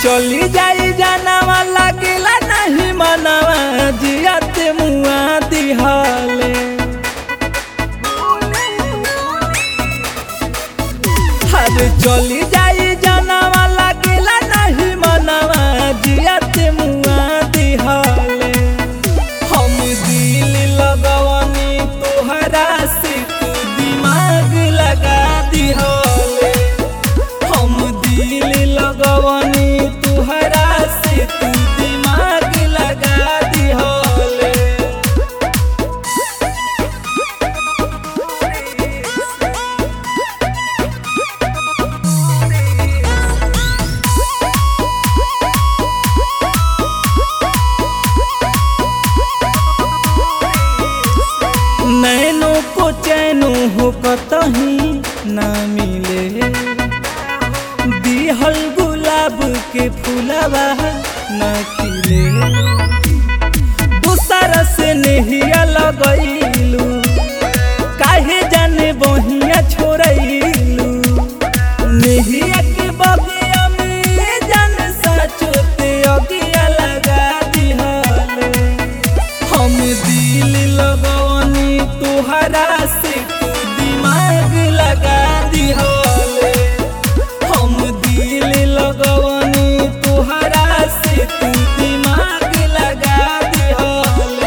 चली जाई जानवा लागेला नहीं मनवा जियत मुआ दिहले। अरे चली जाई जानवा लागेला नहीं मनवा जियत मुआ दिहले। हम दिल लगवनी तोहरा से तू दिमाग लगा दिहले। हम दिल लगवनी तोहरा से तू दिमाग लगा दिहले। नैनो को चैनो हो कतही ना मिले। दिहल गुलाब के फूलवा न खिले। दूसरा से नहिया लगैलू काहे जाने बहिया छोड़ैलू। नहिया के बगिया में जान सचोते अगिया लगा दिहले। हम दिल लगवनी तोहरा से तू दिमाग लगा दिहले। हम दिल लगवनी तोहरा से तू दिमाग लगा दिहले।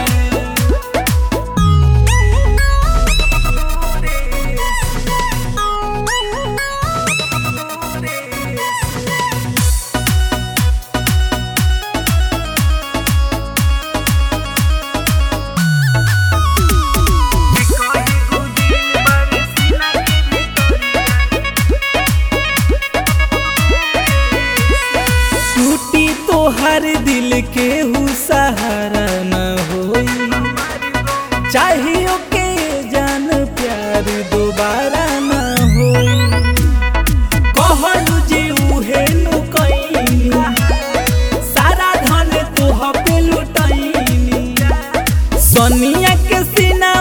टूटी तोहर दिल के हु सहारा न होई। चाहियो के जान प्यार दोबारा न होई। कहलू जे उहे नु कईनी सारा धन तोह पे लुटैनी। सोनिया के सीना